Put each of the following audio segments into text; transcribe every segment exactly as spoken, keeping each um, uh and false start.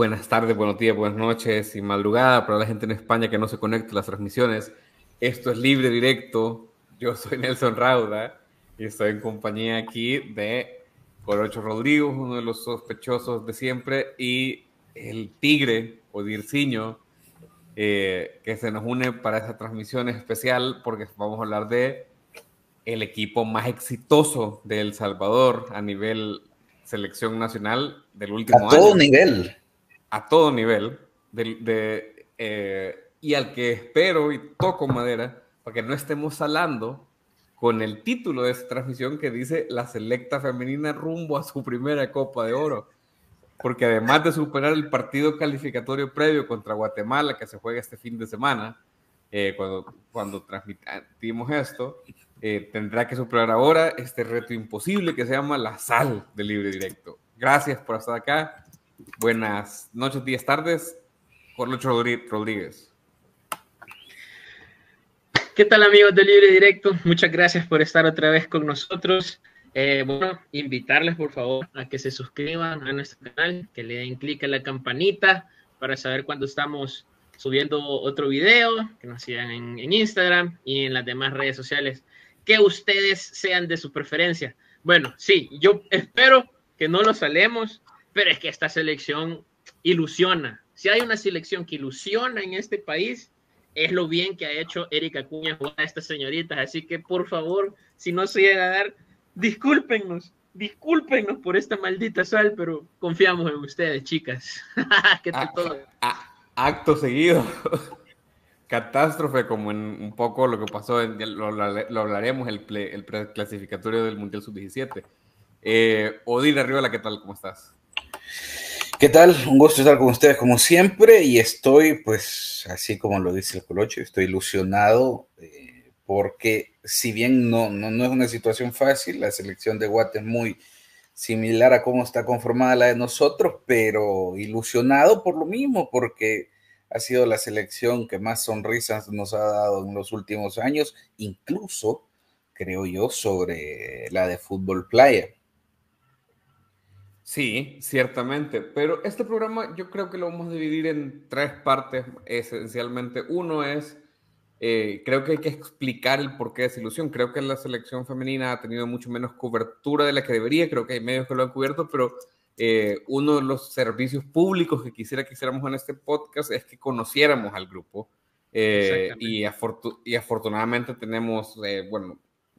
Buenas tardes, buenos días, buenas noches y madrugada para la gente en España que no se conecta a las transmisiones. Esto es Libre Directo. Yo soy Nelson Rauda y estoy en compañía aquí de Corocho Rodrigo, uno de los sospechosos de siempre, y el Tigre, Odirciño, eh, que se nos une para esta transmisión especial porque vamos a hablar de el equipo más exitoso de El Salvador a nivel selección nacional del A último todo año. nivel. A todo nivel, de, de, eh, y al que espero y toco madera, para que no estemos salando con el título de esta transmisión que dice la selecta femenina rumbo a su primera Copa de Oro, porque además de superar el partido calificatorio previo contra Guatemala, que se juega este fin de semana, eh, cuando, cuando transmitimos esto, eh, tendrá que superar ahora este reto imposible que se llama la sal de Libre Directo. Gracias por estar acá. Buenas noches, días, tardes. Carlos Rodríguez. ¿Qué tal, amigos de Libre Directo? Muchas gracias por estar otra vez con nosotros. Eh, bueno, invitarles por favor a que se suscriban a nuestro canal, que le den clic a la campanita para saber cuando estamos subiendo otro video, que nos sigan en, en Instagram y en las demás redes sociales, que ustedes sean de su preferencia. Bueno, sí, yo espero que no lo salemos, pero es que esta selección ilusiona. Si hay una selección que ilusiona en este país, es lo bien que ha hecho Erika Acuña jugar a estas señoritas. Así que, por favor, si no se llega a dar, discúlpenos, discúlpenos por esta maldita sal, pero confiamos en ustedes, chicas. ¿Qué tal a, todo? a, acto seguido, catástrofe, como en un poco lo que pasó, en, lo, lo hablaremos, el, ple, el preclasificatorio del Mundial sub diecisiete. Eh, Odile Arriola, ¿qué tal? ¿Cómo estás? ¿Qué tal? Un gusto estar con ustedes como siempre y estoy, pues, así como lo dice el Colocho, estoy ilusionado eh, porque si bien no, no, no es una situación fácil, la selección de Guate es muy similar a cómo está conformada la de nosotros, pero ilusionado por lo mismo, porque ha sido la selección que más sonrisas nos ha dado en los últimos años, incluso, creo yo, sobre la de fútbol playa. Sí, ciertamente, pero este programa yo creo que lo vamos a dividir en tres partes esencialmente. Uno es, eh, creo que hay que explicar el porqué de esa ilusión. Creo que la selección femenina ha tenido mucho menos cobertura de la que debería, creo que hay medios que lo han cubierto, pero eh, uno de los servicios públicos que quisiera que hiciéramos en este podcast es que conociéramos al grupo. Eh, y, afortu y afortunadamente tenemos, eh, bueno,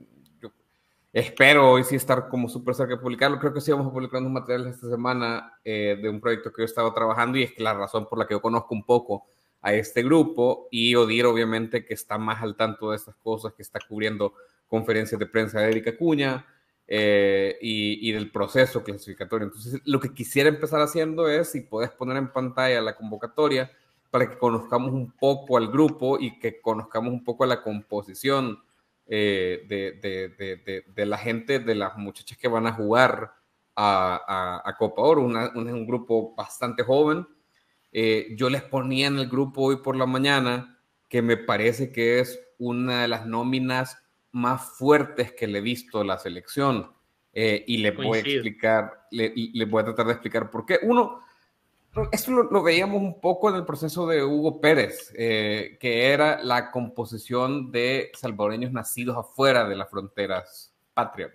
espero hoy sí estar como súper cerca de publicarlo. Creo que sí vamos a publicar unos materiales esta semana eh, de un proyecto que yo estaba trabajando y es que la razón por la que yo conozco un poco a este grupo y Odir obviamente que está más al tanto de estas cosas, que está cubriendo conferencias de prensa de Erika Acuña eh, y, y del proceso clasificatorio. Entonces lo que quisiera empezar haciendo es si puedes poner en pantalla la convocatoria para que conozcamos un poco al grupo y que conozcamos un poco a la composición Eh, de, de, de, de, de la gente, de las muchachas que van a jugar a, a, a Copa Oro, una, un, un grupo bastante joven. Eh, yo les ponía en el grupo hoy por la mañana que me parece que es una de las nóminas más fuertes que le he visto a la selección eh, y les voy a explicar, les le voy a tratar de explicar por qué. Uno, esto lo, lo veíamos un poco en el proceso de Hugo Pérez, eh, que era la composición de salvadoreños nacidos afuera de las fronteras patrias.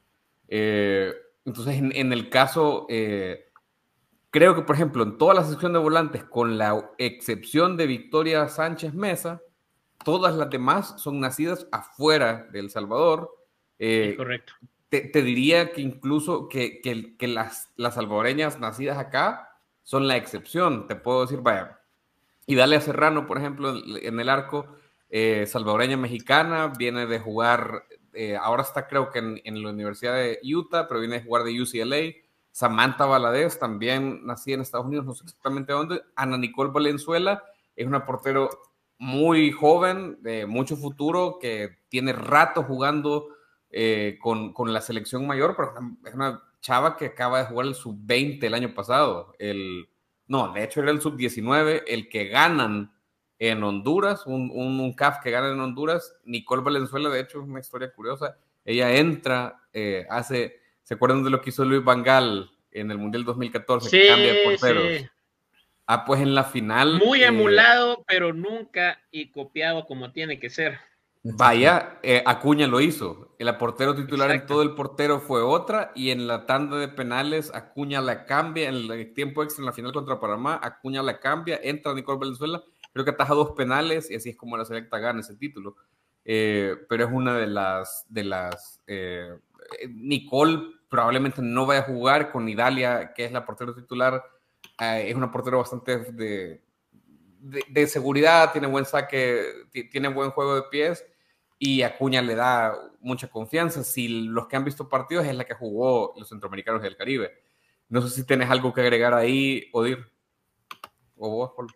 Eh, entonces, en, en el caso, eh, creo que, por ejemplo, en toda la sección de volantes, con la excepción de Victoria Sánchez Mesa, todas las demás son nacidas afuera de El Salvador. Eh, es correcto. Te, te diría que incluso que, que, que las, las salvadoreñas nacidas acá son la excepción. Te puedo decir, vaya, Idalia Serrano, por ejemplo, en el arco, eh, salvadoreña mexicana, viene de jugar, eh, ahora está creo que en, en la Universidad de Utah, pero viene de jugar de U C L A. Samantha Valadez, también nacida en Estados Unidos, no sé exactamente dónde. Ana Nicole Valenzuela es una portero muy joven, de mucho futuro, que tiene rato jugando eh, con, con la selección mayor, pero es una chava que acaba de jugar el sub veinte el año pasado. El, no, de hecho era el sub diecinueve, el que ganan en Honduras, un, un, un C A F que ganan en Honduras. Nicole Valenzuela, de hecho, es una historia curiosa. Ella entra, eh, hace, ¿se acuerdan de lo que hizo Luis Van Gaal en el Mundial dos mil catorce? Sí, Que cambia de porteros. sí. Ah, pues en la final... Muy eh, emulado, pero nunca y copiado como tiene que ser. Vaya, eh, Acuña lo hizo. El portero titular en Exacto. todo el portero fue otra, y en la tanda de penales Acuña la cambia, en el tiempo extra en la final contra Panamá, Acuña la cambia, entra Nicole Valenzuela, creo que ataja dos penales y así es como la selecta gana ese título. Eh, pero es una de las... De las eh, Nicole probablemente no vaya a jugar con Idalia, que es la portera titular. Eh, es una portera bastante de, de, de seguridad, tiene buen saque, tiene buen juego de pies, y Acuña le da mucha confianza. Si los que han visto partidos es la que jugó los centroamericanos del Caribe. No sé si tienes algo que agregar ahí, Odir, o vos, Paul.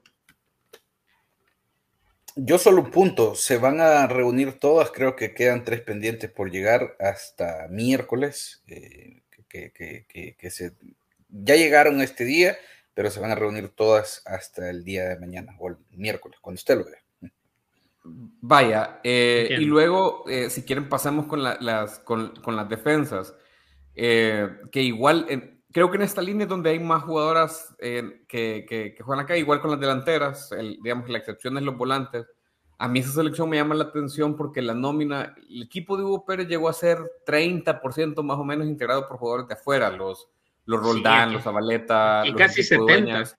Yo solo un punto, se van a reunir todas, creo que quedan tres pendientes por llegar hasta miércoles, eh, que, que, que, que se, ya llegaron este día, pero se van a reunir todas hasta el día de mañana, o el miércoles, cuando usted lo vea. Vaya, eh, y luego, eh, si quieren, pasamos con, la, las, con, con las defensas, eh, que igual, eh, creo que en esta línea es donde hay más jugadoras eh, que, que, que juegan acá, igual con las delanteras, el, digamos, la excepción es los volantes. A mí esa selección me llama la atención porque la nómina, el equipo de Hugo Pérez llegó a ser treinta por ciento más o menos integrado por jugadores de afuera, los, los Roldán, sí, los Zabaleta, y los casi setenta.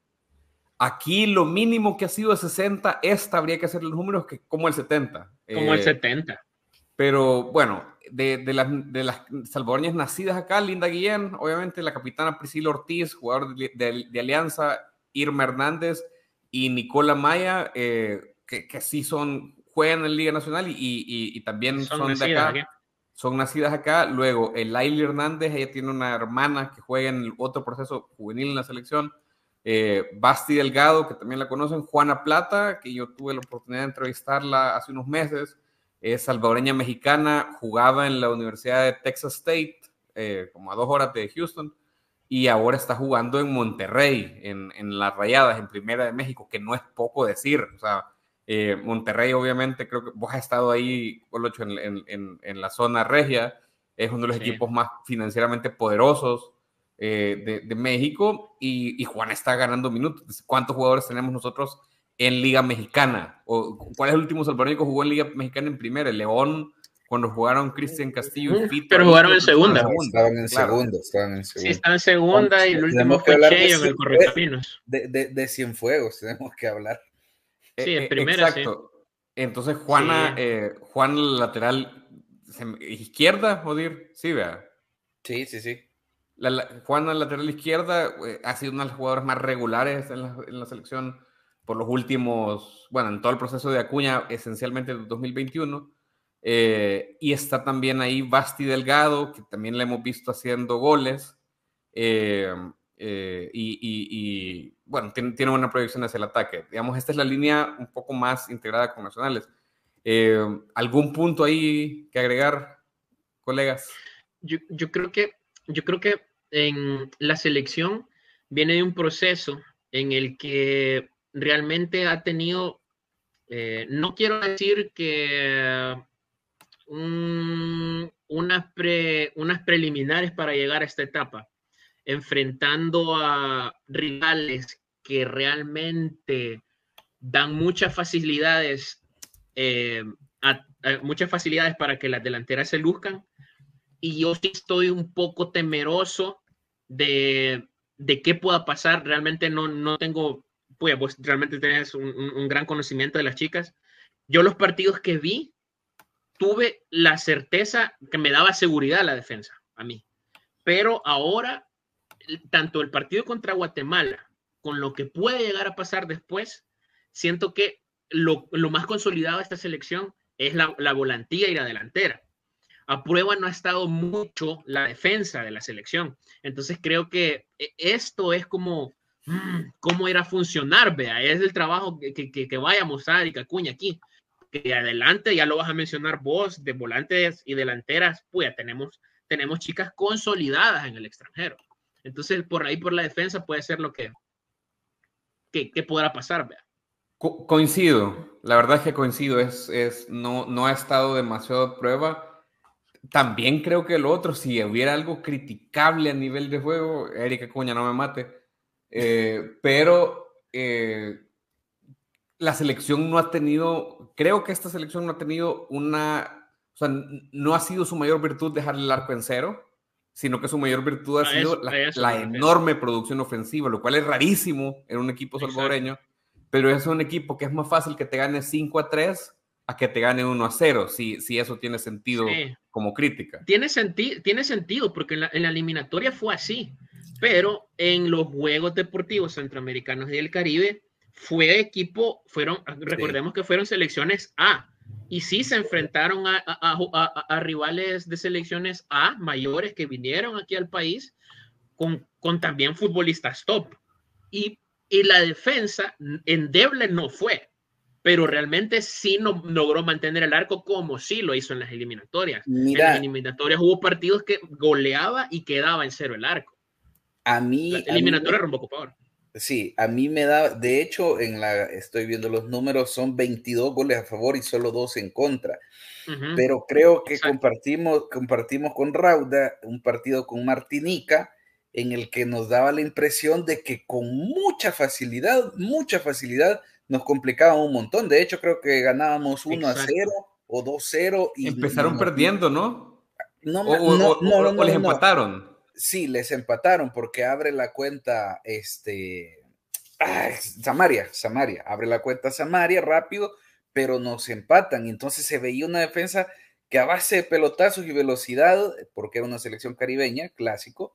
Aquí lo mínimo que ha sido es sesenta, esta habría que hacer los números que como el setenta. Como eh, el setenta. Pero bueno, de, de, las, de las salvadoreñas nacidas acá, Linda Guillén, obviamente la capitana Priscila Ortiz, jugador de, de, de Alianza, Irma Hernández y Nicola Maya, eh, que, que sí son, juegan en Liga Nacional y, y, y también son, son de acá. Aquí. Son nacidas acá. Luego, el Laili Hernández, ella tiene una hermana que juega en otro proceso juvenil en la selección. Eh, Basti Delgado, que también la conocen. Juana Plata, que yo tuve la oportunidad de entrevistarla hace unos meses. Es salvadoreña mexicana, jugaba en la Universidad de Texas State, eh, como a dos horas de Houston, y ahora está jugando en Monterrey, en, en las Rayadas, en Primera de México, que no es poco decir. O sea, eh, Monterrey, obviamente, creo que vos has estado ahí, Colocho, en, en, en, en la zona regia, es uno de los sí. equipos más financieramente poderosos eh, de, de México, y, y Juan está ganando minutos. ¿Cuántos jugadores tenemos nosotros en Liga Mexicana? ¿O cuál es el último salvadoreño que jugó en Liga Mexicana en primera? El León, cuando jugaron Cristian Castillo y Fito. Pero jugaron en segunda. segunda. Estaban en claro. segunda, estaban en segunda. Sí, están en segunda, y el último fue Cheyo en el Correcaminos. De, de, de Cienfuegos tenemos que hablar. Sí, en primera, exacto. Sí. Entonces, Juana, sí. eh, Juan lateral izquierda, Odir, sí, vea. Sí, sí, sí. La, la, Juana lateral izquierda eh, ha sido una de las jugadoras más regulares en la, en la selección por los últimos, bueno, en todo el proceso de Acuña, esencialmente de dos mil veintiuno. Eh, y está también ahí Basti Delgado, que también la hemos visto haciendo goles. Eh, eh, y, y, y, bueno, tiene, tiene una proyección hacia el ataque. Digamos, esta es la línea un poco más integrada con nacionales. Eh, ¿Algún punto ahí que agregar, colegas? Yo, yo creo que, yo creo que en la selección viene de un proceso en el que realmente ha tenido, eh, no quiero decir que un, unas, pre, unas preliminares para llegar a esta etapa, enfrentando a rivales que realmente dan muchas facilidades, eh, a, a, muchas facilidades para que las delanteras se luzcan. Y yo sí estoy un poco temeroso de, de qué pueda pasar. Realmente no, no tengo, pues vos realmente tenés un, un, un gran conocimiento de las chicas. Yo los partidos que vi, tuve la certeza que me daba seguridad la defensa a mí. Pero ahora, tanto el partido contra Guatemala, con lo que puede llegar a pasar después, siento que lo, lo más consolidado de esta selección es la, la volantía y la delantera. A prueba no ha estado mucho la defensa de la selección. Entonces creo que esto es como mmm, cómo irá a funcionar, vea, es el trabajo que, que, que vaya a mostrar y que Acuña aquí. Que adelante, ya lo vas a mencionar vos, de volantes y delanteras, pues ya tenemos, tenemos chicas consolidadas en el extranjero. Entonces, por ahí, por la defensa, puede ser lo que, que, que podrá pasar, vea. Co coincido, la verdad es que coincido, es, es, no, no ha estado demasiado a prueba. También creo que lo otro, si hubiera algo criticable a nivel de juego, Erika Acuña, no me mate, eh, pero eh, la selección no ha tenido, creo que esta selección no ha tenido una, o sea, no ha sido su mayor virtud dejar el arco en cero, sino que su mayor virtud ha A sido eso- la, a eso la me refiero. enorme producción ofensiva, lo cual es rarísimo en un equipo Exacto. salvadoreño, pero es un equipo que es más fácil que te gane cinco a tres a que te gane uno a cero, si, si eso tiene sentido Sí. como crítica. Tiene, senti tiene sentido, porque en la, en la eliminatoria fue así, pero en los Juegos Deportivos Centroamericanos y del Caribe fue equipo, fueron, recordemos que fueron selecciones A, y sí se enfrentaron a, a, a, a rivales de selecciones A mayores que vinieron aquí al país con, con también futbolistas top, y, y la defensa endeble no fue, pero realmente sí no logró mantener el arco como sí lo hizo en las eliminatorias. Mira, en las eliminatorias hubo partidos que goleaba y quedaba en cero el arco. A mí, La eliminatoria rompo copador. Sí, a mí me da, de hecho, en la, estoy viendo los números, son veintidós goles a favor y solo dos en contra. Uh-huh. Pero creo que compartimos, compartimos con Rauda un partido con Martinica en el que nos daba la impresión de que con mucha facilidad, mucha facilidad, nos complicaban un montón. De hecho, creo que ganábamos uno a cero o dos cero. Y empezaron no, perdiendo, ¿no? No, o, no, o, no, o, no, o les no, empataron. No. Sí, les empataron porque abre la cuenta, este, ay, Samaria, Samaria, abre la cuenta Samaria rápido, pero nos empatan. Y entonces se veía una defensa que a base de pelotazos y velocidad, porque era una selección caribeña, clásico,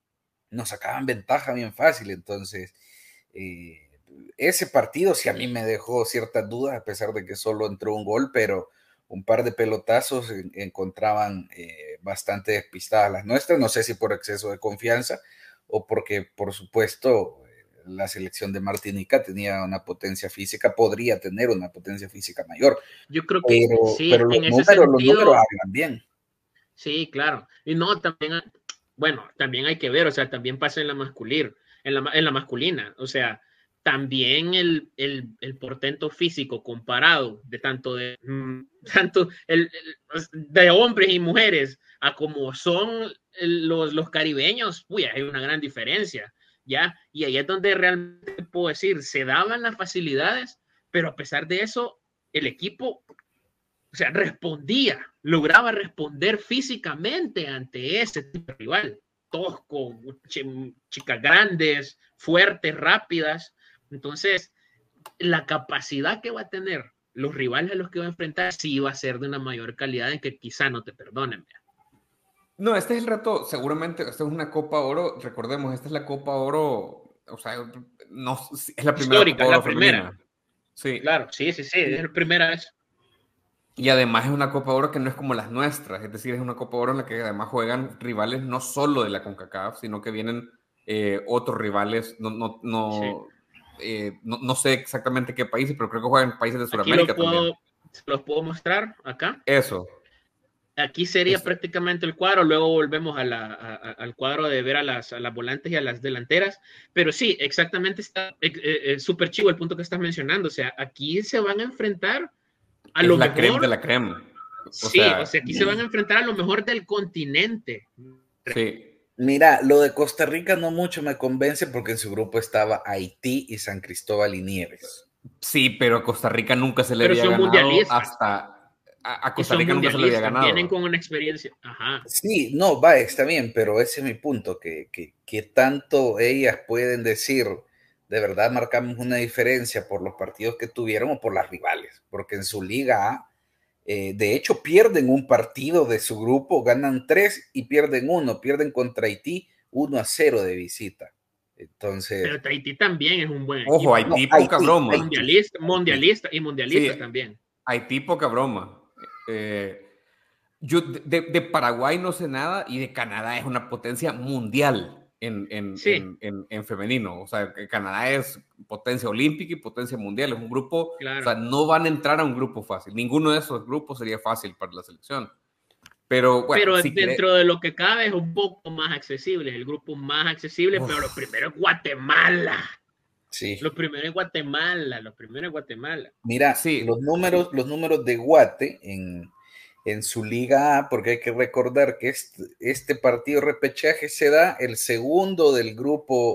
nos sacaban ventaja bien fácil. Entonces, eh, ese partido sí a mí me dejó ciertas dudas, a pesar de que solo entró un gol, pero un par de pelotazos en, encontraban eh, bastante despistadas las nuestras. No sé si por exceso de confianza o porque, por supuesto, la selección de Martinica tenía una potencia física, podría tener una potencia física mayor. Yo creo que pero, sí, pero los, en números, ese sentido, los números hablan bien. Sí, claro. Y no, también, bueno, también hay que ver, o sea, también pasa en la masculina, en la, en la masculina, o sea, también el, el, el portento físico comparado de tanto de tanto el, el, de hombres y mujeres a como son los, los caribeños, uy, hay una gran diferencia, ¿ya? Y ahí es donde realmente puedo decir, se daban las facilidades, pero a pesar de eso, el equipo, o sea, respondía, lograba responder físicamente ante ese tipo de rival, tosco, ch chicas grandes, fuertes, rápidas. Entonces, la capacidad que va a tener los rivales a los que va a enfrentar sí va a ser de una mayor calidad en que quizá no te perdonen. No, este es el reto, seguramente, esta es una Copa Oro, recordemos, esta es la Copa Oro, o sea, no, es la primera Histórica, Copa Oro la primera. femenina. Sí. Claro, sí, sí, sí, es la primera vez. Y además es una Copa Oro que no es como las nuestras, es decir, es una Copa Oro en la que además juegan rivales no solo de la CONCACAF, sino que vienen eh, otros rivales, no, no, no, sí. eh, no, no sé exactamente qué países, pero creo que juegan países de Sudamérica Aquí lo puedo, también. ¿los puedo mostrar acá? Eso. Aquí sería es... prácticamente el cuadro, luego volvemos a la, a, a, al cuadro de ver a las, a las volantes y a las delanteras, pero sí, exactamente está eh, eh, súper chivo el punto que estás mencionando, o sea, aquí se van a enfrentar a es lo la mejor... creme de la creme. O sí, sea, o sea, aquí se van a enfrentar a lo mejor del continente. Sí. Mira, lo de Costa Rica no mucho me convence porque en su grupo estaba Haití y San Cristóbal y Nieves. Sí, pero a Costa Rica nunca se le pero había ganado mundialistas. hasta... A, a Costa Rica nunca se le había ganado. Vienen con una experiencia. Ajá. Sí, no, va, está bien, pero ese es mi punto, que, que, que tanto ellas pueden decir, de verdad marcamos una diferencia por los partidos que tuvieron o por las rivales, porque en su Liga A, eh, de hecho, pierden un partido de su grupo, ganan tres y pierden uno, pierden contra Haití uno a cero de visita. Entonces, pero Haití también es un buen ojo, equipo. Haití, no, poca Haití, broma. Mundialista, mundialista y mundialistas sí, también. Haití, poca broma. Eh, yo de, de Paraguay no sé nada y de Canadá es una potencia mundial en, en, sí. en, en, en femenino. O sea, que Canadá es potencia olímpica y potencia mundial. Es un grupo, claro. O sea, no van a entrar a un grupo fácil. Ninguno de esos grupos sería fácil para la selección. Pero, bueno, pero si dentro quiere... de lo que cabe es un poco más accesible, es el grupo más accesible, Uf. Pero lo primero es Guatemala. Sí. Lo primero es Guatemala, lo primero es Guatemala. Mira, sí. los números, los números de Guate en, en su Liga A, porque hay que recordar que este, este partido repechaje se da el segundo del grupo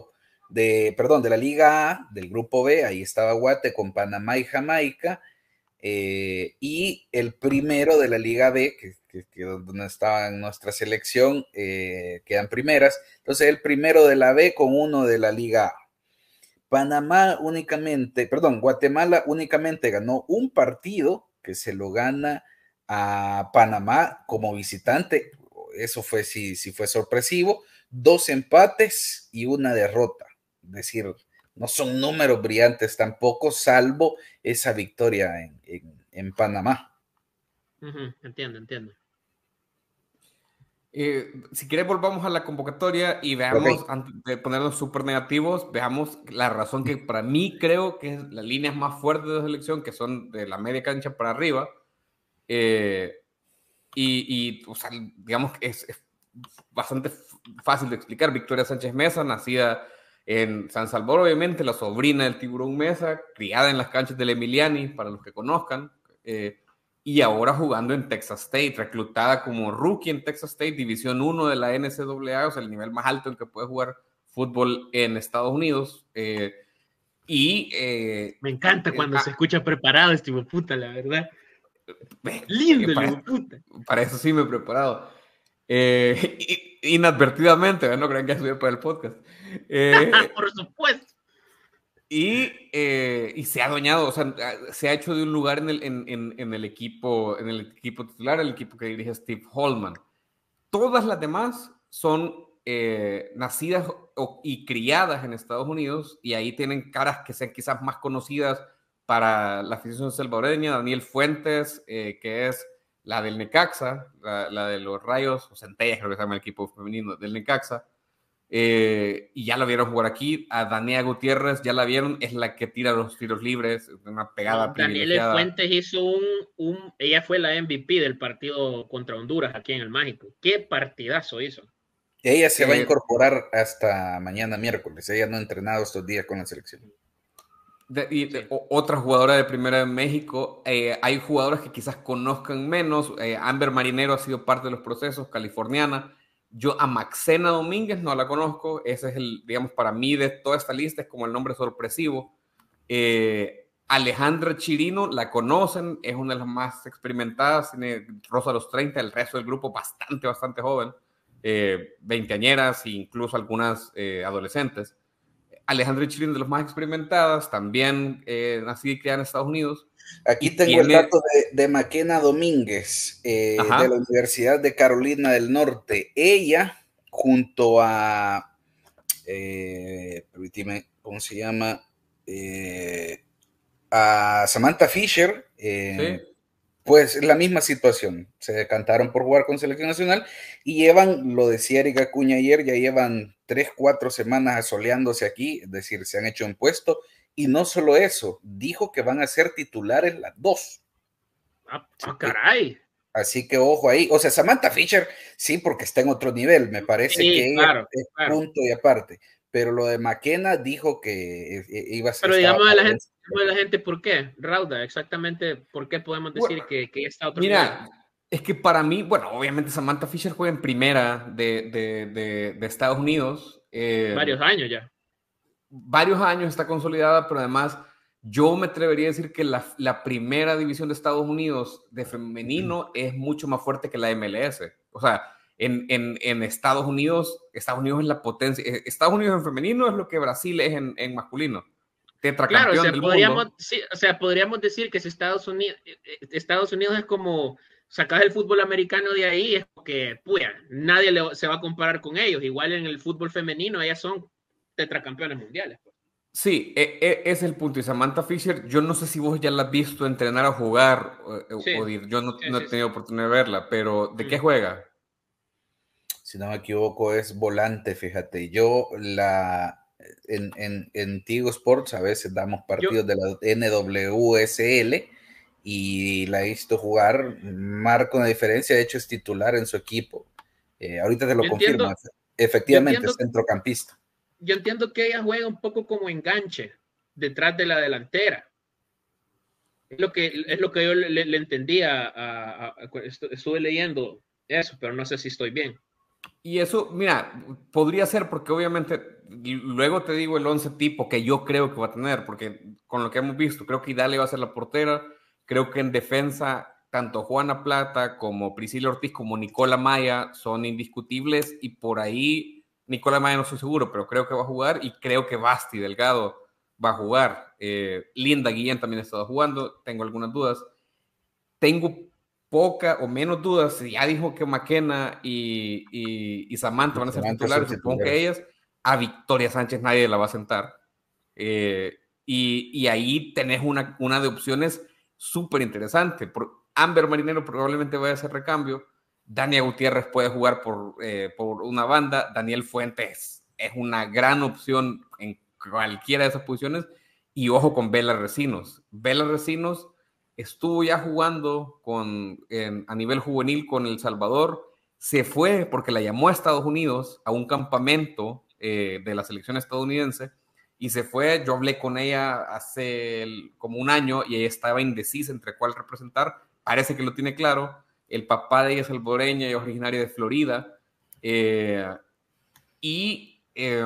de, perdón, de la Liga A, del Grupo B, ahí estaba Guate con Panamá y Jamaica, eh, y el primero de la Liga B, que, que, que donde estaba en nuestra selección, eh, quedan primeras, entonces el primero de la B con uno de la Liga A. Panamá únicamente, perdón, Guatemala únicamente ganó un partido que se lo gana a Panamá como visitante, eso fue si, si fue sorpresivo, dos empates y una derrota, es decir, no son números brillantes tampoco, salvo esa victoria en, en, en Panamá. Uh-huh, entiendo, entiendo. Eh, si quieres volvamos a la convocatoria y veamos, okay, antes de ponernos súper negativos, veamos la razón que para mí creo que es las líneas más fuertes de la selección, que son de la media cancha para arriba, eh, y, y o sea, digamos que es, es bastante fácil de explicar. Victoria Sánchez Meza, nacida en San Salvador, obviamente, la sobrina del Tiburón Meza, criada en las canchas del Emiliani, para los que conozcan, eh, y ahora jugando en Texas State, reclutada como rookie en Texas State, División uno de la N C A A, o sea, el nivel más alto en que puede jugar fútbol en Estados Unidos. Eh, y eh, me encanta cuando eh, se escucha preparado este hijo puta, la verdad. Eh, Lindo, para, el puta. Para eso sí me he preparado. Eh, inadvertidamente, no crean que estudié para el podcast. Eh, Por supuesto. Y, eh, y se ha adueñado, o sea, se ha hecho de un lugar en el, en, en, en el equipo, en el equipo titular, el equipo que dirige Steve Holman. Todas las demás son eh, nacidas o, y criadas en Estados Unidos, y ahí tienen caras que sean quizás más conocidas para la afición salvadoreña. Daniel Fuentes, eh, que es la del Necaxa, la, la de los Rayos, o Centellas creo que se llama el equipo femenino del Necaxa. Eh, y ya la vieron jugar aquí. A Daniela Gutiérrez ya la vieron, es la que tira los tiros libres, una pegada no, privilegiada. Daniela Fuentes hizo un, un, ella fue la M V P del partido contra Honduras aquí en el Mágico. Qué partidazo hizo. Ella se eh, va a incorporar hasta mañana miércoles, ella no ha entrenado estos días con la selección. De, y de, sí. o, otra jugadora de primera en México, eh, hay jugadoras que quizás conozcan menos. eh, Amber Marinero ha sido parte de los procesos, californiana. Yo a Maxena Domínguez no la conozco, ese es el, digamos, para mí de toda esta lista es como el nombre sorpresivo. Eh, Alejandra Chirino la conocen, es una de las más experimentadas, tiene rosa los treinta, el resto del grupo bastante, bastante joven, eh, veinteañeras e incluso algunas eh, adolescentes. Alejandra Chirino de las más experimentadas, también eh, nacida y criada en Estados Unidos. Aquí tengo tiene... el dato de, de Maquena Domínguez, eh, de la Universidad de Carolina del Norte. Ella, junto a, eh, permíteme, ¿cómo se llama? Eh, a Samantha Fisher, eh, ¿sí? Pues la misma situación. Se decantaron por jugar con selección nacional y llevan, lo decía Erika Acuña ayer, ya llevan tres, cuatro semanas asoleándose aquí, es decir, se han hecho un puesto. Y no solo eso, dijo que van a ser titulares las dos. ¡Ah, oh, caray! Así que ojo ahí. O sea, Samantha Fisher, sí, porque está en otro nivel. Me parece sí, que claro, ella es claro. punto y aparte. Pero lo de Maquena dijo que iba a ser. Pero digamos a la gente, a la gente, ¿por qué? Rauda, exactamente, ¿por qué podemos decir bueno, que, que está a otro mira, nivel? Es que para mí, bueno, obviamente Samantha Fisher juega en primera de, de, de, de Estados Unidos. Eh, varios años ya. Varios años está consolidada, pero además yo me atrevería a decir que la, la primera división de Estados Unidos de femenino es mucho más fuerte que la M L S. O sea, en, en, en Estados Unidos, Estados Unidos es la potencia. Estados Unidos en femenino es lo que Brasil es en, en masculino. Tetracampeón claro, o sea, del podríamos, mundo. Sí, o sea, podríamos decir que si Estados Unidos, Estados Unidos es como sacar el fútbol americano de ahí, es que, puya, nadie le, se va a comparar con ellos. Igual en el fútbol femenino, ellas son tetracampeones mundiales. Pues. Sí, e, e, es el punto. Y Samantha Fisher, yo no sé si vos ya la has visto entrenar o jugar, sí, o ir. Yo no, sí, no he tenido sí, oportunidad de verla, pero ¿de mm. qué juega? Si no me equivoco, es volante, fíjate. Yo la en, en, en Tigo Sports a veces damos partidos yo, de la N W S L y la he visto jugar, marca una diferencia, de hecho es titular en su equipo. Eh, ahorita te lo yo confirmo, entiendo, efectivamente entiendo, es centrocampista. Yo entiendo que ella juega un poco como enganche detrás de la delantera. Es lo que, es lo que yo le, le entendía, a, a, a, estuve leyendo eso, pero no sé si estoy bien. Y eso, mira, podría ser porque obviamente, luego te digo el once tipo que yo creo que va a tener, porque con lo que hemos visto, creo que Idalia va a ser la portera, creo que en defensa, tanto Juana Plata como Priscila Ortiz como Nicola Maya son indiscutibles y por ahí, Nicola Maya no estoy seguro, pero creo que va a jugar y creo que Basti Delgado va a jugar. Eh, Linda Guillén también ha estado jugando, tengo algunas dudas. Tengo poca o menos dudas. Ya dijo que McKenna y, y, y Samantha van a ser Samantha titulares. son Supongo que titulares. ellas. A Victoria Sánchez nadie la va a sentar. Eh, y, y ahí tenés una, una de opciones súper interesante. Por, Amber Marinero probablemente vaya a hacer recambio. Dania Gutiérrez puede jugar por, eh, por una banda. Daniel Fuentes es una gran opción en cualquiera de esas posiciones. Y ojo con Vela Recinos. Vela Recinos estuvo ya jugando con, en, a nivel juvenil con El Salvador, se fue porque la llamó a Estados Unidos a un campamento eh, de la selección estadounidense y se fue. Yo hablé con ella hace el, como un año y ella estaba indecisa entre cuál representar. Parece que lo tiene claro. El papá de ella es salvadoreño y es originario de Florida. Eh, y eh,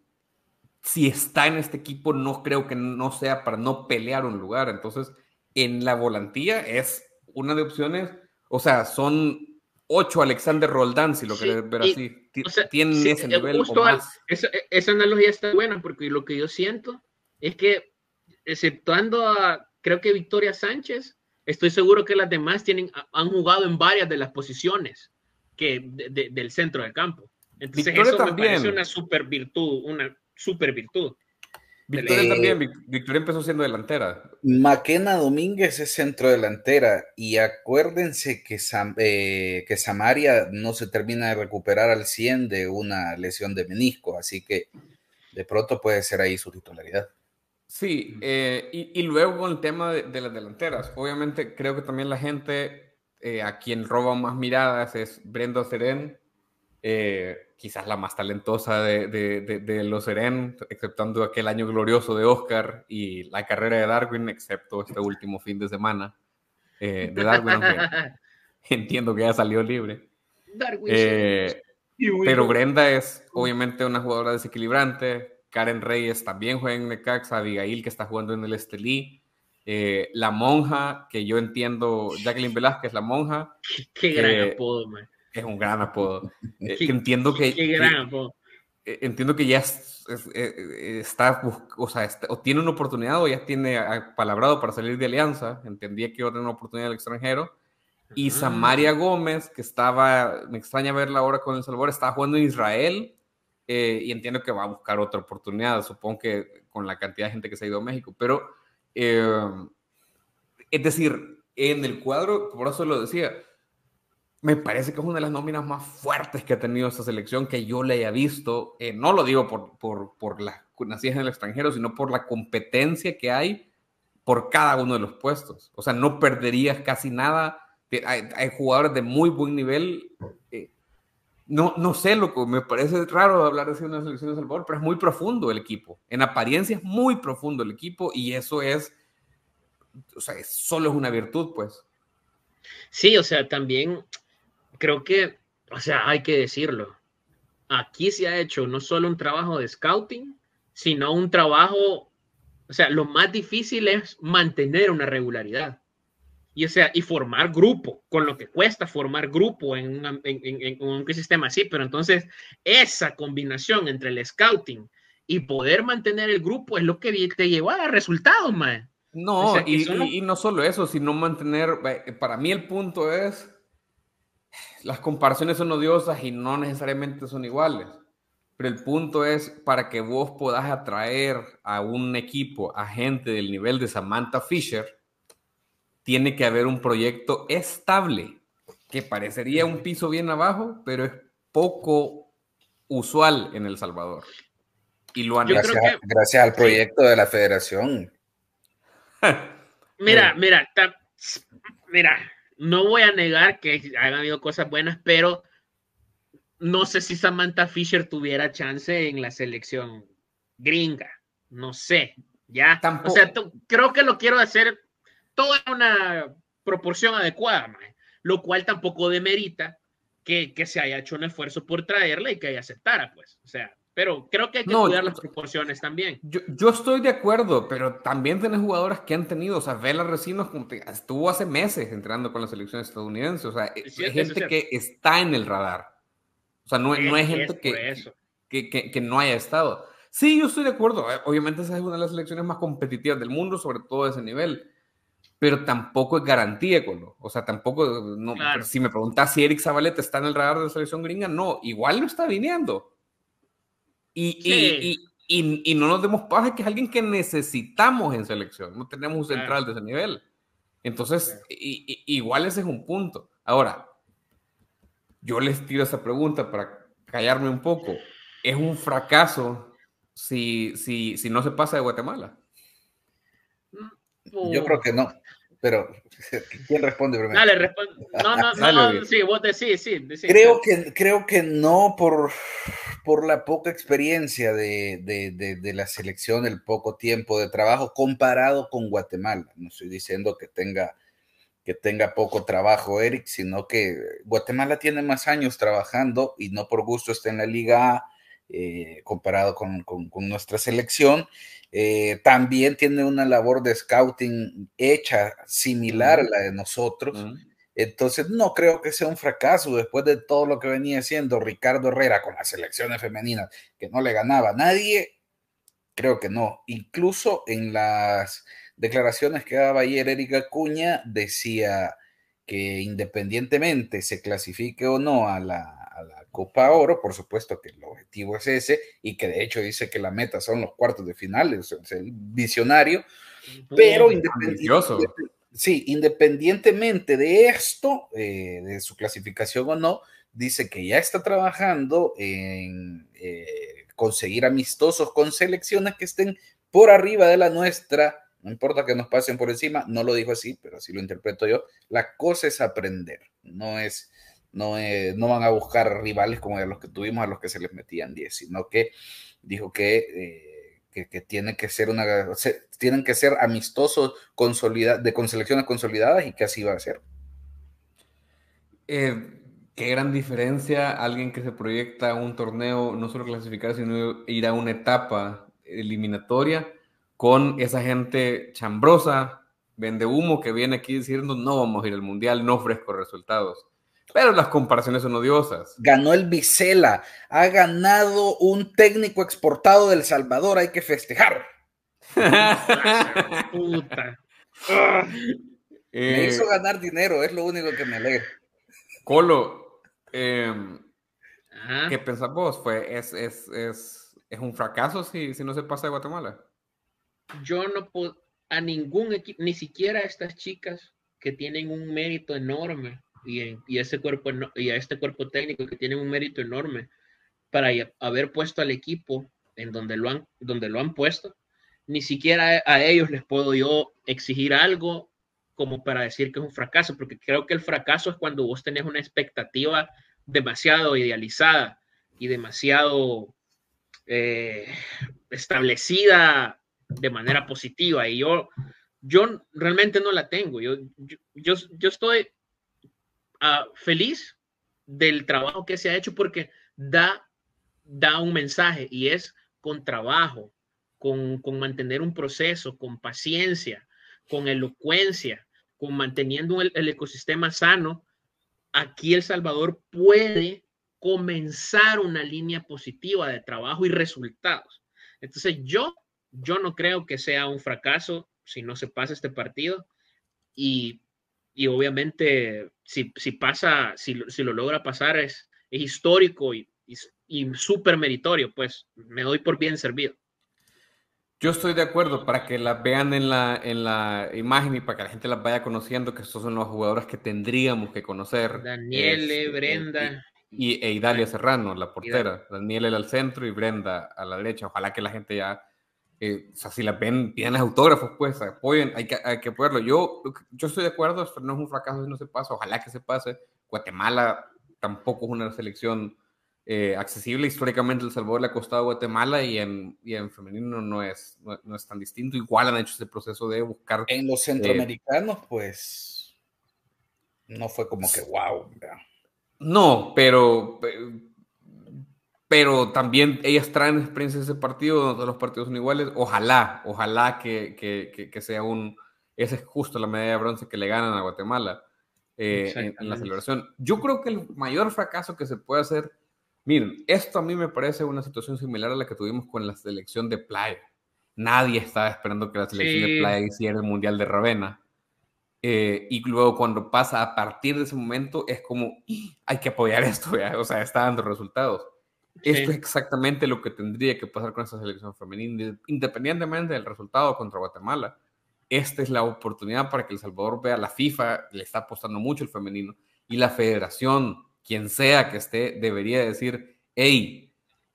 si está en este equipo, no creo que no sea para no pelear un lugar. Entonces, en la volantía es una de opciones. O sea, son ocho Alexander Roldán, si lo Sí, querés ver y, así. o sea, Tienen sí, ese eh, nivel o justo al- más. esa, esa analogía está buena porque lo que yo siento es que, exceptuando a, creo que Victoria Sánchez, estoy seguro que las demás tienen, han jugado en varias de las posiciones que, de, de, del centro del campo. Entonces Victoria eso me parece también. una super virtud, una super virtud. Victoria Eh, también. Victoria empezó siendo delantera. McKenna Domínguez es centro delantera y acuérdense que, Sam, eh, que Samaria no se termina de recuperar al cien de una lesión de menisco, así que de pronto puede ser ahí su titularidad. Sí, eh, y, y luego con el tema de, de las delanteras, obviamente creo que también la gente eh, a quien roba más miradas es Brenda Serén, eh, quizás la más talentosa de, de, de, de los Serén, exceptando aquel año glorioso de Oscar y la carrera de Darwin, excepto este último fin de semana eh, de Darwin, aunque entiendo que ya salió libre. Darwin Ceballos. Eh, pero Brenda es obviamente una jugadora desequilibrante. Karen Reyes también juega en Necaxa. Abigail, que está jugando en el Estelí. Eh, la Monja, que yo entiendo, Jacqueline Velázquez, la Monja, Qué, qué gran que apodo, man. es un gran apodo. Eh, que Qué, entiendo qué, que, qué gran que apodo. eh, entiendo que ya es, es, eh, está, o sea, está, o tiene una oportunidad o ya tiene palabrado para salir de Alianza. Entendía que iba a tener una oportunidad del extranjero. Y Samaria Gómez, que estaba, me extraña verla ahora con El Salvador, estaba jugando en Israel eh, y entiendo que va a buscar otra oportunidad, supongo que con la cantidad de gente que se ha ido a México, pero eh, es decir, en el cuadro, por eso lo decía, me parece que es una de las nóminas más fuertes que ha tenido esta selección que yo le haya visto, eh, no lo digo por, por, por las nacidas en el extranjero, sino por la competencia que hay por cada uno de los puestos, o sea, no perderías casi nada. Hay, hay, jugadores de muy buen nivel. Eh, no, no sé, loco, me parece raro hablar de una selección de Salvador, pero es muy profundo el equipo. En apariencia es muy profundo el equipo y eso es, o sea, es, solo es una virtud, pues. Sí, o sea, también creo que, o sea, hay que decirlo. Aquí se ha hecho no solo un trabajo de scouting, sino un trabajo, o sea, lo más difícil es mantener una regularidad. Y, o sea, y formar grupo, con lo que cuesta formar grupo en, una, en, en, en un sistema así. Pero entonces, esa combinación entre el scouting y poder mantener el grupo es lo que te llevó a dar resultados, man. No, O sea, y, que son los... y, y no solo eso, sino mantener, para mí el punto es, las comparaciones son odiosas y no necesariamente son iguales. Pero el punto es, para que vos puedas atraer a un equipo, a gente del nivel de Samantha Fisher, tiene que haber un proyecto estable, que parecería un piso bien abajo, pero es poco usual en El Salvador. Y lo han Yo gracias, creo que, gracias al proyecto sí. de la federación. Mira, mira, ta, mira, no voy a negar que han habido cosas buenas, pero no sé si Samantha Fisher tuviera chance en la selección gringa. No sé, ya. Tampoco. O sea, creo que lo quiero hacer todo en una proporción adecuada, man, lo cual tampoco demerita que, que se haya hecho un esfuerzo por traerla y que ella aceptara, pues. O sea, pero creo que hay que No, cuidar yo, las proporciones también. yo, yo estoy de acuerdo, pero también tenés jugadoras que han tenido, o sea, Vela Recinos como te- estuvo hace meses entrenando con la selección estadounidense, o sea, Es es cierto, eso es gente cierto. que está en el radar, o sea, no, no Es hay que es gente por que, eso. que, que, que no haya estado. Sí, yo estoy de acuerdo, eh, obviamente esa es una de las selecciones más competitivas del mundo, sobre todo a ese nivel, pero tampoco es garantía, Colo. O sea, tampoco, no, Claro. si me preguntas si Eric Zabaleta está en el radar de la selección gringa, no, igual no está viniendo. Y, Sí, y, y, y, y no nos demos paja que es alguien que necesitamos en selección, no tenemos un claro, central de ese nivel. Entonces, claro. y, y, igual ese es un punto. Ahora, yo les tiro esa pregunta para callarme un poco. ¿Es un fracaso si, si, si no se pasa de Guatemala? Yo Uh, creo que no, pero ¿quién responde primero? Dale, responde. No, no, Dale, no, Odiel. sí, vos decís, sí, decís, Creo dale. que, creo que no por, por la poca experiencia de, de, de, de la selección, el poco tiempo de trabajo comparado con Guatemala. No estoy diciendo que tenga, que tenga poco trabajo Eric, sino que Guatemala tiene más años trabajando y no por gusto está en la Liga A, eh, comparado con, con, con nuestra selección. Eh, también tiene una labor de scouting hecha similar Uh a -huh. la de nosotros. Uh -huh. Entonces, no creo que sea un fracaso después de todo lo que venía haciendo Ricardo Herrera con las selecciones femeninas, que no le ganaba a nadie. Creo que no. Incluso en las declaraciones que daba ayer Erika Acuña, decía que independientemente se clasifique o no a la, a la Copa Oro, por supuesto que el objetivo es ese, y que de hecho dice que la meta son los cuartos de finales, es el visionario, pero independientemente, sí, independientemente de esto, eh, de su clasificación o no, dice que ya está trabajando en eh, conseguir amistosos con selecciones que estén por arriba de la nuestra. No importa que nos pasen por encima, no lo dijo así, pero así lo interpreto yo. La cosa es aprender, no es, no, es, no van a buscar rivales como a los que tuvimos, a los que se les metían diez, sino que dijo que, eh, que, que tiene que ser una, se, tienen que ser amistosos consolida, de con selecciones consolidadas y que así va a ser. Eh, qué gran diferencia alguien que se proyecta a un torneo, no solo clasificar, sino ir a una etapa eliminatoria con esa gente chambrosa, vende humo, que viene aquí diciendo no vamos a ir al mundial, no ofrezco resultados. Pero las comparaciones son odiosas. Ganó el Vizela, ha ganado un técnico exportado del Salvador, hay que festejar. Puta. Me eh, hizo ganar dinero, es lo único que me alegra. Colo, eh, Ajá. ¿qué pensás vos? Fue, es, es, es, ¿Es un fracaso si, si no se pasa de Guatemala? Yo no puedo, a ningún equipo, ni siquiera a estas chicas que tienen un mérito enorme y, en, y, ese cuerpo, y a este cuerpo técnico que tienen un mérito enorme para haber puesto al equipo en donde lo han, donde lo han puesto, ni siquiera a, a ellos les puedo yo exigir algo como para decir que es un fracaso, porque creo que el fracaso es cuando vos tenés una expectativa demasiado idealizada y demasiado eh, establecida de manera positiva, y yo, yo realmente no la tengo. Yo, yo, yo, yo estoy uh, feliz del trabajo que se ha hecho porque da, da un mensaje, y es con trabajo, con, con mantener un proceso, con paciencia, con elocuencia, con manteniendo el, el ecosistema sano. Aquí El Salvador puede comenzar una línea positiva de trabajo y resultados. Entonces yo, yo no creo que sea un fracaso si no se pasa este partido, y, y obviamente si, si pasa, si, si lo logra pasar es, es histórico y, y, y súper meritorio, pues me doy por bien servido. Yo estoy de acuerdo para que las vean en la, en la imagen y para que la gente las vaya conociendo, que estos son los jugadores que tendríamos que conocer. Daniele, Este, eh, Brenda y, y, e Idalia Serrano, la Idalia. portera. Daniel al centro y Brenda a la derecha. Ojalá que la gente ya, eh, o sea, si las ven, piden autógrafos, pues apoyen, hay que, hay que apoyarlo. Yo, yo estoy de acuerdo, esto no es un fracaso si no se pasa, ojalá que se pase. Guatemala tampoco es una selección Eh, accesible. Históricamente El Salvador le ha costado a Guatemala, y en, y en femenino no es, no, no es tan distinto. Igual han hecho ese proceso de buscar. En los centroamericanos, eh, pues no fue como que wow. ¿verdad? No, pero, pero también ellas traen experiencia de ese partido, no todos los partidos son iguales. Ojalá, ojalá que, que, que, que sea un... Esa es justo la medalla de bronce que le ganan a Guatemala eh, en, en la celebración. Yo creo que el mayor fracaso que se puede hacer... Miren, esto a mí me parece una situación similar a la que tuvimos con la selección de playa. Nadie estaba esperando que la selección sí. de playa hiciera el Mundial de Ravenna. Eh, y luego cuando pasa a partir de ese momento es como, hay que apoyar esto, ¿ya? O sea, está dando resultados. Sí. Esto es exactamente lo que tendría que pasar con esta selección femenina, independientemente del resultado contra Guatemala. Esta es la oportunidad para que El Salvador vea, la FIFA le está apostando mucho el femenino y la federación, quien sea que esté, debería decir, hey,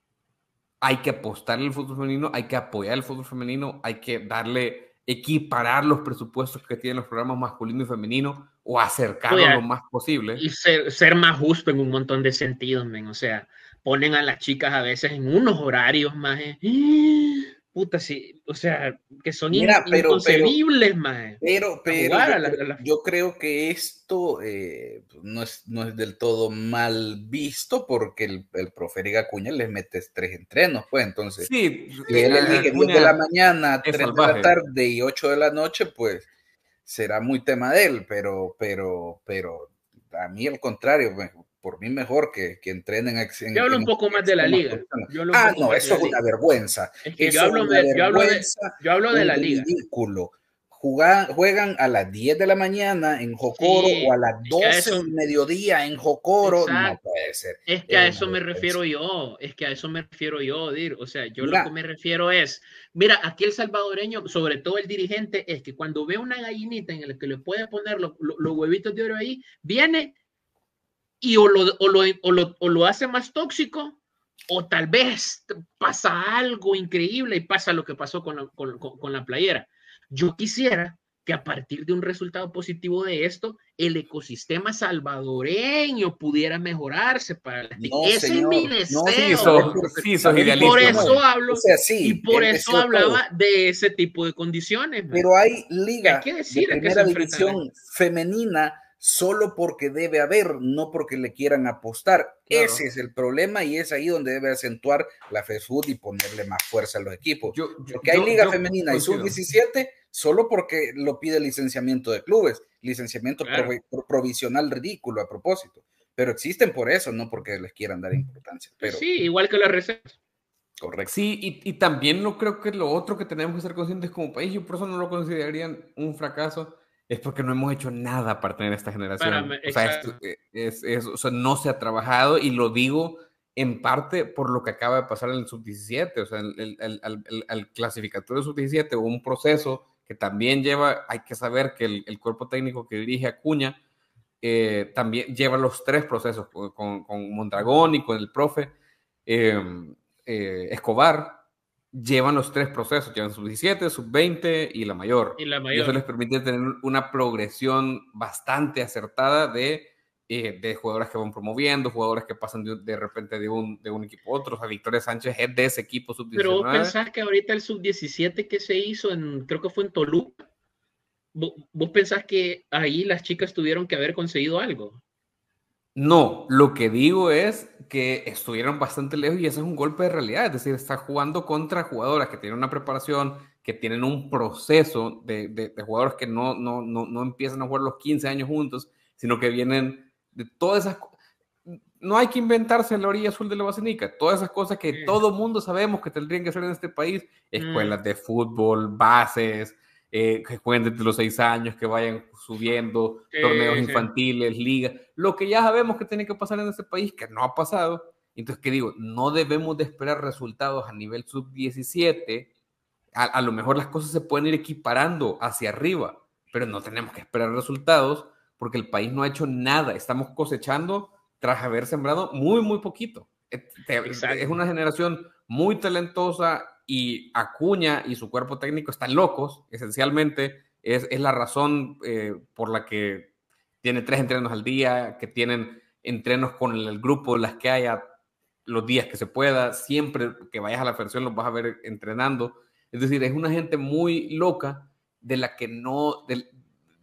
hay que apostar el fútbol femenino, hay que apoyar el fútbol femenino, hay que darle... equiparar los presupuestos que tienen los programas masculino y femenino o acercarlos Oye, lo más posible. Y ser, ser más justo en un montón de sentidos, men. O sea, ponen a las chicas a veces en unos horarios más... Eh, puta, sí, o sea, que son Mira, in, pero, inconcebibles, pero, más. Pero, pero yo, la, la... yo creo que esto eh, no, es, no es del todo mal visto porque el, el profe Eric Acuña les mete tres entrenos, pues entonces, sí, si él elige diez de la mañana, tres de la tarde y ocho de la noche, pues será muy tema de él, pero, pero, pero a mí al contrario, por mí mejor que, que entrenen. En, yo hablo en, un poco en, más de la liga. Ah, no, eso es una vergüenza. Es que eso yo, hablo es una de, yo, hablo de, yo hablo de la liga. Ridículo. Juegan, juegan a las diez de la mañana en Jocoro sí, o a las doce del mediodía en Jocoro. Exacto. No puede ser. Es que es a eso me refiero yo. Es que a eso me refiero yo, Dir. O sea, yo mira, lo que me refiero es, mira, aquí el salvadoreño, sobre todo el dirigente, es que cuando ve una gallinita en la que le puede poner los, los, los huevitos de oro ahí, viene y o lo, o, lo, o, lo, o lo hace más tóxico, o tal vez pasa algo increíble y pasa lo que pasó con la, con, con, con la playera. Yo quisiera que a partir de un resultado positivo de esto, el ecosistema salvadoreño pudiera mejorarse para la no, Ese señor. es mi deseo. No, sí, sos, sí, sos y por eso no. hablo, o sea, sí, y por eso todo. hablaba de ese tipo de condiciones. Pero man. Hay liga hay que decir, de primera división femenina solo porque debe haber, no porque le quieran apostar. Claro. Ese es el problema y es ahí donde debe acentuar la FESFUT y ponerle más fuerza a los equipos. Yo, porque yo, hay liga yo, femenina yo, y sub diecisiete solo porque lo pide el licenciamiento de clubes, licenciamiento claro. pro, provisional ridículo a propósito. Pero existen por eso, no porque les quieran dar importancia. Pero... Sí, igual que las reservas. Correcto. Sí, y, y también no creo que lo otro que tenemos que ser conscientes como país, yo por eso no lo consideraría un fracaso, es porque no hemos hecho nada para tener esta generación. Para, o, sea, es, es, es, o sea, no se ha trabajado y lo digo en parte por lo que acaba de pasar en el sub diecisiete, o sea, el, el, el, el, el clasificatorio sub diecisiete, un proceso que también lleva, hay que saber que el, el cuerpo técnico que dirige Acuña eh, también lleva los tres procesos con, con Mondragón y con el profe eh, eh, Escobar. Llevan los tres procesos, llevan sub diecisiete, sub veinte y la mayor. Y la mayor. Y eso les permite tener una progresión bastante acertada de, eh, de jugadores que van promoviendo, jugadores que pasan de, de repente de un, de un equipo a otro. O sea, Victoria Sánchez es de ese equipo sub diecinueve. Pero vos pensás que ahorita el sub diecisiete que se hizo, en, creo que fue en Toluca, ¿vos, vos pensás que ahí las chicas tuvieron que haber conseguido algo? No, lo que digo es que estuvieron bastante lejos y ese es un golpe de realidad, es decir, está jugando contra jugadoras que tienen una preparación, que tienen un proceso de, de, de jugadores que no, no, no, no empiezan a jugar los quince años juntos, sino que vienen de todas esas cosas. No hay que inventarse la orilla azul de la Basenica, todas esas cosas que mm. todo mundo sabemos que tendrían que hacer en este país, escuelas mm. de fútbol, bases, Eh, que jueguen desde los seis años, que vayan subiendo, sí, torneos infantiles, sí. ligas, lo que ya sabemos que tiene que pasar en este país, que no ha pasado. Entonces, ¿qué digo? No debemos de esperar resultados a nivel sub diecisiete, a, a lo mejor las cosas se pueden ir equiparando hacia arriba, pero no tenemos que esperar resultados porque el país no ha hecho nada, estamos cosechando tras haber sembrado muy, muy poquito. Exacto. Es una generación muy talentosa y Acuña y su cuerpo técnico están locos, esencialmente es, es la razón eh, por la que tiene tres entrenos al día, que tienen entrenos con el, el grupo, las que haya, los días que se pueda, siempre que vayas a la versión los vas a ver entrenando, es decir, es una gente muy loca de la que no, de,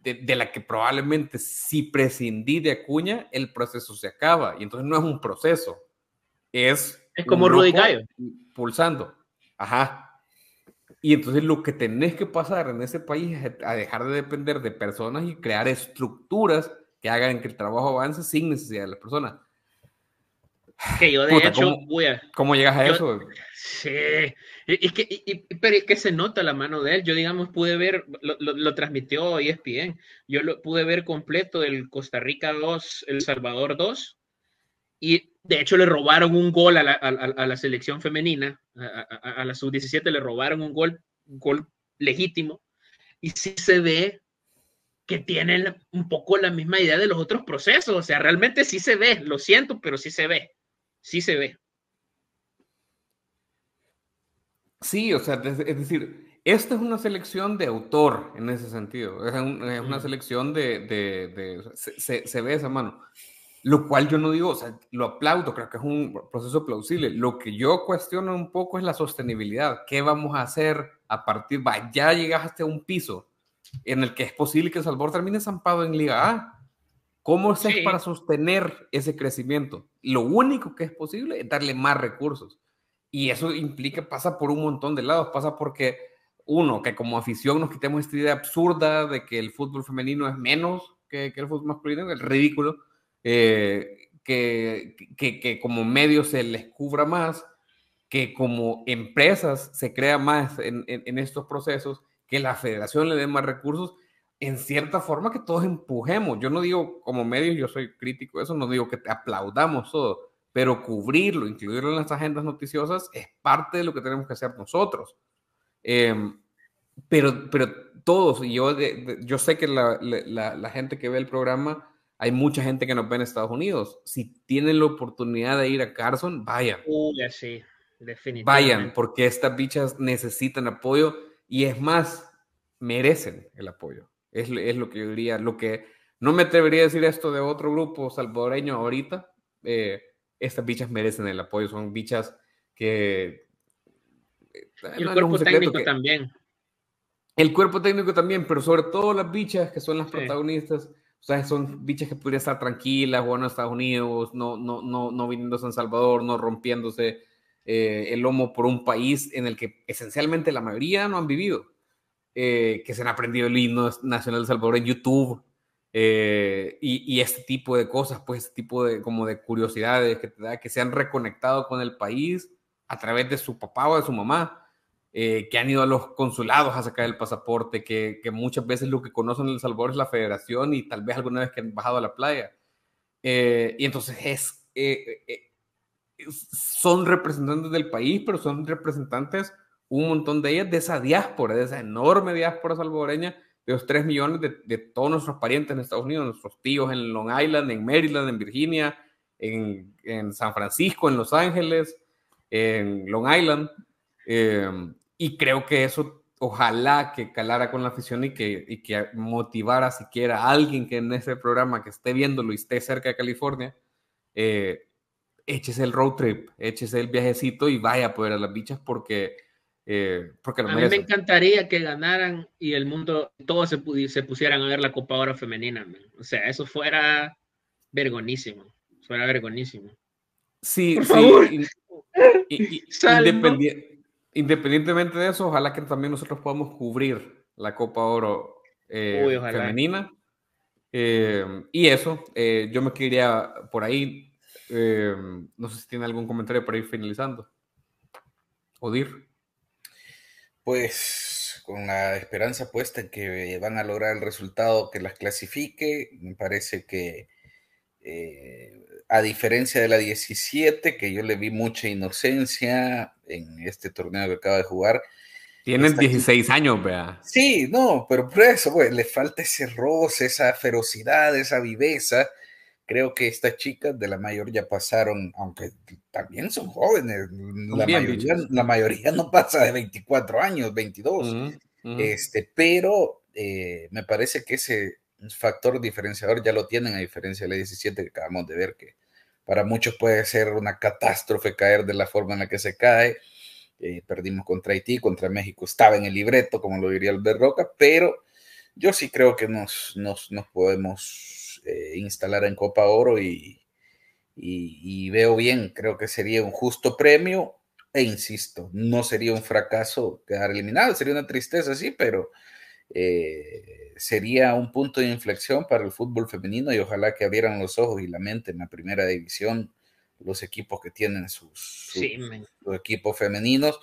de, de la que probablemente si prescindí de Acuña, el proceso se acaba. Y entonces no es un proceso, es, es como un Rudy loco Gallo. Pulsando. Ajá. Y entonces lo que tenés que pasar en ese país es a dejar de depender de personas y crear estructuras que hagan que el trabajo avance sin necesidad de las personas. Que yo de Puta, hecho ¿cómo, voy a... ¿cómo llegas a yo, eso? Sí, y, y que, y, y, pero es que se nota la mano de él. Yo, digamos, pude ver, lo, lo, lo transmitió E S P N, yo lo pude ver completo el Costa Rica dos, El Salvador dos, y de hecho le robaron un gol a la, a, a la selección femenina, a, a, a la sub diecisiete le robaron un gol, un gol legítimo, y sí se ve que tienen un poco la misma idea de los otros procesos. O sea, realmente sí se ve, lo siento, pero sí se ve, sí se ve. Sí, o sea, es, es decir, esta es una selección de autor en ese sentido, es, un, es una Mm. selección de, de, de se, se, se ve esa mano, lo cual yo no digo, o sea, lo aplaudo, creo que es un proceso plausible. Lo que yo cuestiono un poco es la sostenibilidad. ¿Qué vamos a hacer a partir? Va, ya llegaste a un piso en el que es posible que El Salvador termine zampado en Liga A. ¿Cómo haces Sí. para sostener ese crecimiento? Lo único que es posible es darle más recursos. Y eso implica, pasa por un montón de lados. Pasa porque, uno, que como afición nos quitemos esta idea absurda de que el fútbol femenino es menos que, que el fútbol masculino, el ridículo. Eh, que, que, que como medio se les cubra más, que como empresas se crea más en, en, en estos procesos, que la federación le dé más recursos, en cierta forma que todos empujemos. Yo no digo como medios, yo soy crítico de eso, no digo que te aplaudamos todo, pero cubrirlo, incluirlo en las agendas noticiosas es parte de lo que tenemos que hacer nosotros. Eh, pero, pero todos, y yo, de, de, yo sé que la, la, la gente que ve el programa, hay mucha gente que nos ve en Estados Unidos. Si tienen la oportunidad de ir a Carson, vayan. Uy, uh, sí, definitivamente. Vayan, porque estas bichas necesitan apoyo y es más, merecen el apoyo. Es, es lo que yo diría. Lo que no me atrevería a decir esto de otro grupo salvadoreño ahorita. Eh, estas bichas merecen el apoyo. Son bichas que... Eh, el no, cuerpo no es un técnico que, también. El cuerpo técnico también, pero sobre todo las bichas que son las sí. protagonistas. O sea, son bichas que podrían estar tranquilas, jugando en Estados Unidos, no, no, no, no viniendo a San Salvador, no rompiéndose eh, el lomo por un país en el que esencialmente la mayoría no han vivido, eh, que se han aprendido el himno nacional de El Salvador en YouTube, eh, y, y este tipo de cosas, pues este tipo de, como de curiosidades que te da, que se han reconectado con el país a través de su papá o de su mamá. Eh, que han ido a los consulados a sacar el pasaporte, que, que muchas veces lo que conocen en El Salvador es la federación y tal vez alguna vez que han bajado a la playa. Eh, y entonces es, eh, eh, son representantes del país, pero son representantes, un montón de ellas, de esa diáspora, de esa enorme diáspora salvadoreña, de los tres millones de, de todos nuestros parientes en Estados Unidos, nuestros tíos en Long Island, en Maryland, en Virginia, en, en San Francisco, en Los Ángeles, en Long Island. Eh, y creo que eso ojalá que calara con la afición y que, y que motivara siquiera a alguien que en ese programa que esté viéndolo y esté cerca de California, eh, échese el road trip, échese el viajecito y vaya a poder a las bichas porque, eh, porque lo a merecen. mí me encantaría que ganaran y el mundo, todos se, se pusieran a ver la Copa Oro femenina, man. O sea, eso fuera vergonísimo, fuera vergonísimo. Sí, por sí, favor, in, in, independientemente independientemente de eso, ojalá que también nosotros podamos cubrir la Copa Oro eh, Uy, femenina. Eh, y eso, eh, yo me quedaría por ahí. Eh, no sé si tiene algún comentario para ir finalizando. Odir. Pues con la esperanza puesta en que van a lograr el resultado que las clasifique, me parece que eh, a diferencia de la diecisiete, que yo le vi mucha inocencia en este torneo que acaba de jugar. Tienen dieciséis años, vea. Sí, no, pero por eso, pues, le falta ese roce, esa ferocidad, esa viveza. Creo que estas chicas de la mayor ya pasaron, aunque también son jóvenes, Son la, bien mayoría, bichos. la mayoría no pasa de veinticuatro años, veintidós, Uh -huh, uh -huh. Este, pero eh, me parece que ese factor diferenciador ya lo tienen, a diferencia de la diecisiete que acabamos de ver, que para muchos puede ser una catástrofe caer de la forma en la que se cae. Eh, perdimos contra Haití, contra México estaba en el libreto, como lo diría Albert Roca, pero yo sí creo que nos, nos, nos podemos eh, instalar en Copa Oro y, y, y veo bien, creo que sería un justo premio e insisto, no sería un fracaso quedar eliminado, sería una tristeza, sí, pero eh, sería un punto de inflexión para el fútbol femenino y ojalá que abrieran los ojos y la mente en la primera división los equipos que tienen sus, sus, Sí, sus equipos femeninos.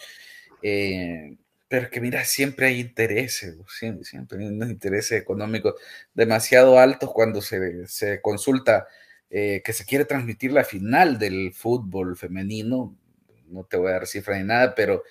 Eh, pero que mira, siempre hay intereses, siempre, siempre hay unos intereses económicos demasiado altos cuando se, se consulta eh, que se quiere transmitir la final del fútbol femenino. No te voy a dar cifra ni nada, pero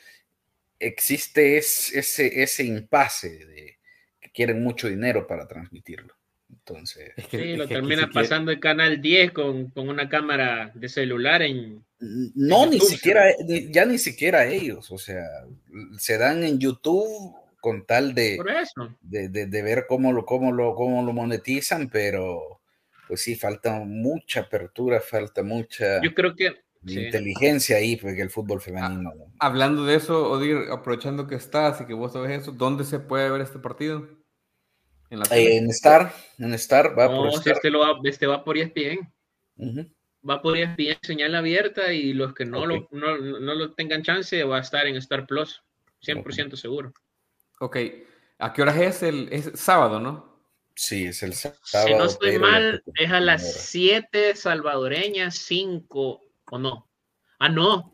existe es, ese, ese impasse de que quieren mucho dinero para transmitirlo. Entonces, es que, sí, es lo que termina pasando quiere... el canal diez con, con una cámara de celular en no, en ni YouTube, siquiera, ni, ya ni siquiera ellos, o sea, se dan en YouTube con tal de, Por eso. de, de, de ver cómo lo, cómo, lo, cómo lo monetizan, pero pues sí, falta mucha apertura, falta mucha Yo creo que inteligencia sí. ahí, porque el fútbol femenino. Ah, hablando de eso, Odir, aprovechando que estás y que vos sabes eso, ¿dónde se puede ver este partido? En, la tele? en Star, en Star, va no, por Star. Este, lo va, este va por E S P N. Uh-huh. Va por E S P N, señal abierta, y los que no, okay. lo, no, no lo tengan chance va a estar en Star Plus, cien por ciento okay. seguro. Ok, ¿a qué horas es el es sábado, no? Sí, es el sábado. Si no estoy mal, es a las siete salvadoreñas, cinco, o no. Ah, no,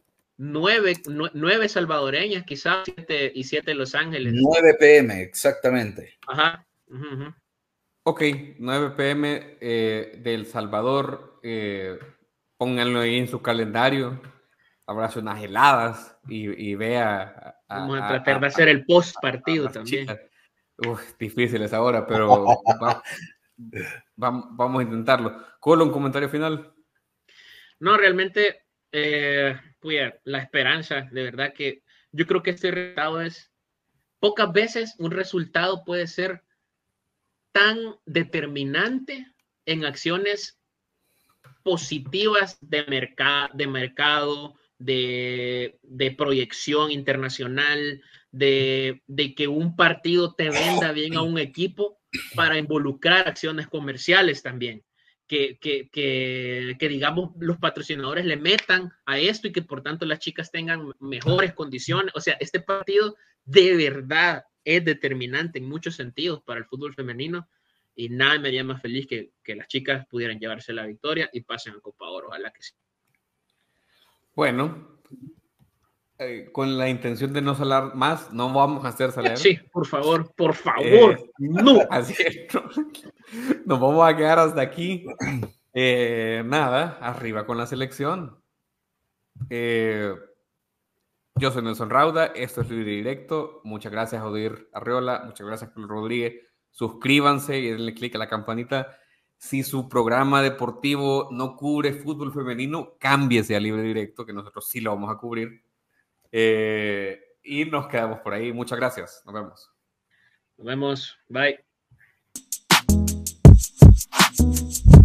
nueve salvadoreñas, quizás siete y siete Los Ángeles. nueve pe eme, exactamente. Ajá. Uh-huh, uh-huh. Ok, nueve pe eme eh, de El Salvador, eh, pónganlo ahí en su calendario, abrace unas heladas y, y vea. A, Vamos a tratar a, de hacer el post partido también. Chicas. Uf, difíciles ahora, pero va, va, vamos a intentarlo. Colo, un comentario final. No, realmente, eh, pues, la esperanza, de verdad que yo creo que este resultado es, pocas veces un resultado puede ser tan determinante en acciones positivas de, mercado, de mercado, de, de proyección internacional, de, de que un partido te venda bien a un equipo para involucrar acciones comerciales también. Que, que, que, que digamos los patrocinadores le metan a esto y que por tanto las chicas tengan mejores condiciones. O sea, este partido de verdad es determinante en muchos sentidos para el fútbol femenino y nada me haría más feliz que, que las chicas pudieran llevarse la victoria y pasen a Copa Oro. Ojalá que sí. Bueno, eh, con la intención de no salar más, no vamos a hacer salar. Sí, por favor, por favor, eh, no. Así es, no. Nos vamos a quedar hasta aquí. Eh, nada, arriba con la selección. Eh, yo soy Nelson Rauda, esto es Libre Directo. Muchas gracias, Odir Arreola. Muchas gracias, Carlos Rodríguez. Suscríbanse y denle clic a la campanita. Si su programa deportivo no cubre fútbol femenino, cámbiese a Libre Directo, que nosotros sí lo vamos a cubrir. Eh, y nos quedamos por ahí. Muchas gracias. Nos vemos. Nos vemos. Bye.